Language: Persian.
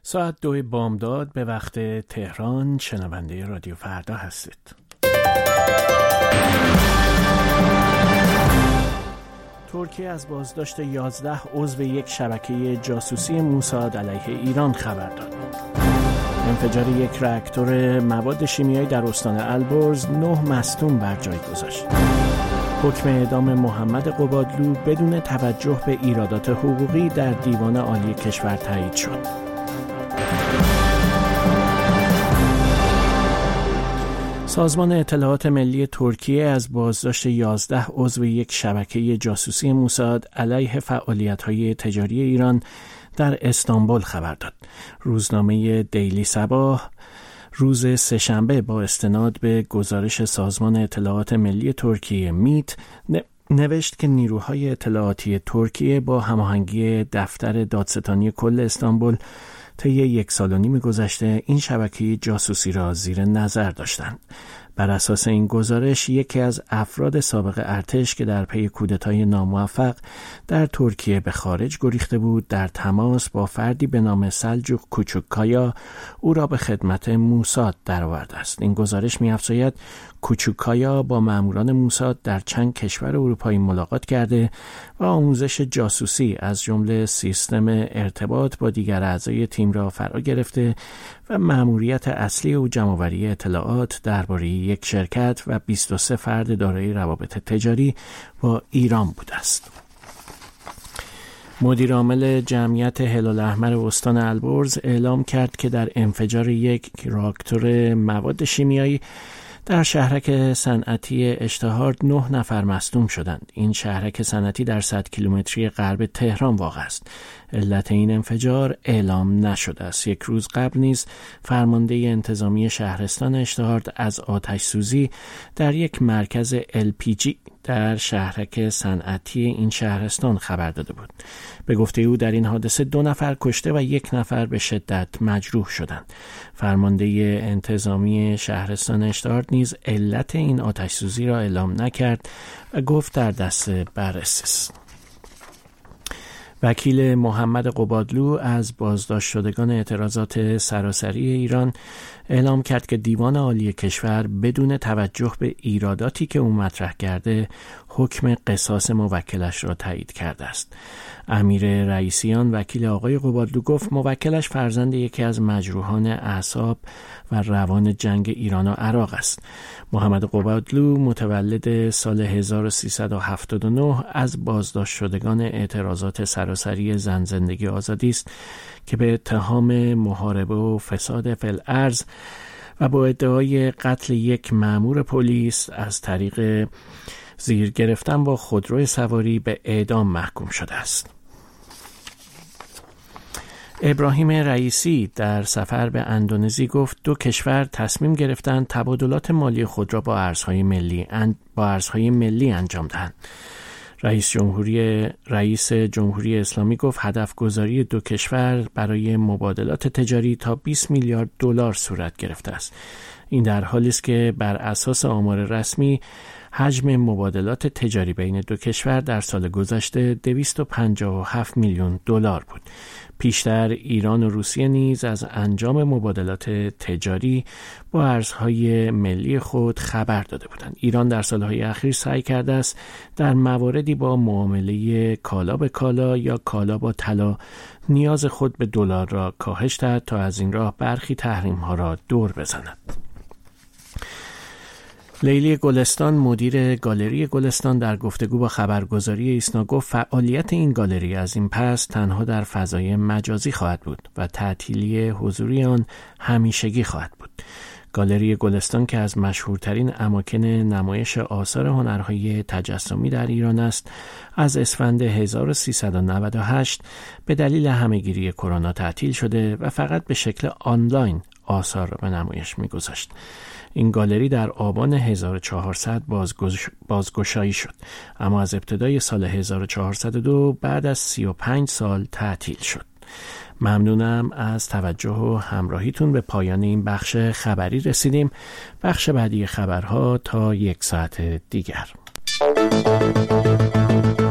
ساعت 2 بامداد به وقت تهران. شنونده رادیو فردا هستید. ترکیه از بازداشت 11 عضو یک شبکه جاسوسی موساد علیه ایران خبر داد. انفجار یک راکتور مواد شیمیایی در استان البرز 9 مصدوم بر جای گذاشت. حکم اعدام محمد قبادلو بدون توجه به ایرادات حقوقی در دیوان عالی کشور تایید شد. سازمان اطلاعات ملی ترکیه از بازداشت 11 عضو یک شبکه جاسوسی موساد علیه فعالیت‌های تجاری ایران در استانبول خبر داد. روزنامه دیلی صباح روز سه‌شنبه با استناد به گزارش سازمان اطلاعات ملی ترکیه میت نوشت که نیروهای اطلاعاتی ترکیه با هماهنگی دفتر دادستانی کل استانبول طی 1.5 سال گذشته این شبکه جاسوسی را زیر نظر داشتند. بر اساس این گزارش یکی از افراد سابق ارتش که در پی کودتای ناموفق در ترکیه به خارج گریخته بود در تماس با فردی به نام سلجوق کوچوکایا او را به خدمت موساد درآورده است. این گزارش می‌افزاید کوچوکایا با ماموران موساد در چند کشور اروپایی ملاقات کرده و آموزش جاسوسی از جمله سیستم ارتباط با دیگر اعضای تیم را فرا گرفته و مأموریت اصلی او جمع‌آوری اطلاعات درباره یک شرکت و 23 فرد دارای روابط تجاری با ایران بوده است. مدیر عامل جمعیت هلال احمر استان البرز اعلام کرد که در انفجار یک راکتور مواد شیمیایی در شهرک صنعتی اشتهارد 9 نفر مصدوم شدند. این شهرک صنعتی در 100 کیلومتری غرب تهران واقع است. علت این انفجار اعلام نشده است. یک روز قبل نیز فرمانده انتظامی شهرستان اشتهارد از آتش سوزی در یک مرکز LPG در شهرک صنعتی این شهرستان خبر داده بود. به گفته او در این حادثه 2 نفر کشته و 1 نفر به شدت مجروح شدند. فرمانده انتظامی شهرستان اشتهارد نیز علت این آتش سوزی را اعلام نکرد و گفت در دست بررسی است. وکیل محمد قبادلو از بازداشت شدگان اعتراضات سراسری ایران اعلام کرد که دیوان عالی کشور بدون توجه به ایراداتی که او مطرح کرده حکم قصاص موکلش را تایید کرده است. امیر رئیسیان وکیل آقای قبادلو گفت موکلش فرزند یکی از مجروحان اعصاب و روان جنگ ایران و عراق است. محمد قبادلو متولد سال 1379 از بازداشت شدگان اعتراضات سراسری زن زندگی آزادی است که به اتهام محاربه و فساد فی الارض و با ادعای قتل یک مأمور پلیس از طریق زیر گرفتن با خودروی سواری به اعدام محکوم شده است. ابراهیم رئیسی در سفر به اندونزی گفت 2 کشور تصمیم گرفتند تبادلات مالی خود را با ارزهای ملی انجام دهند. رئیس جمهوری اسلامی گفت هدف گذاری 2 کشور برای مبادلات تجاری تا 20 میلیارد دلار صورت گرفته است. این در حالی است که بر اساس آمار رسمی حجم مبادلات تجاری بین 2 کشور در سال گذشته 257 میلیون دلار بود. پیشتر ایران و روسیه نیز از انجام مبادلات تجاری با ارزهای ملی خود خبر داده بودند. ایران در سالهای اخیر سعی کرده است در مواردی با معامله کالا به کالا یا کالا با طلا نیاز خود به دلار را کاهش دهد تا از این راه برخی تحریم‌ها را دور بزند. لیلی گلستان مدیر گالری گلستان در گفتگو با خبرگزاری ایسنا گفت فعالیت این گالری از این پس تنها در فضای مجازی خواهد بود و تعطیلی حضوری آن همیشگی خواهد بود. گالری گلستان که از مشهورترین اماکن نمایش آثار هنرهای تجسمی در ایران است، از اسفند 1398 به دلیل همه‌گیری کرونا تعطیل شده و فقط به شکل آنلاین آثار را به نمایش می‌گذاشت. این گالری در آبان 1400 بازگشایی شد، اما از ابتدای سال 1402 بعد از 35 سال تعطیل شد. ممنونم از توجه و همراهیتون. به پایان این بخش خبری رسیدیم. بخش بعدی خبرها تا 1 ساعت دیگر.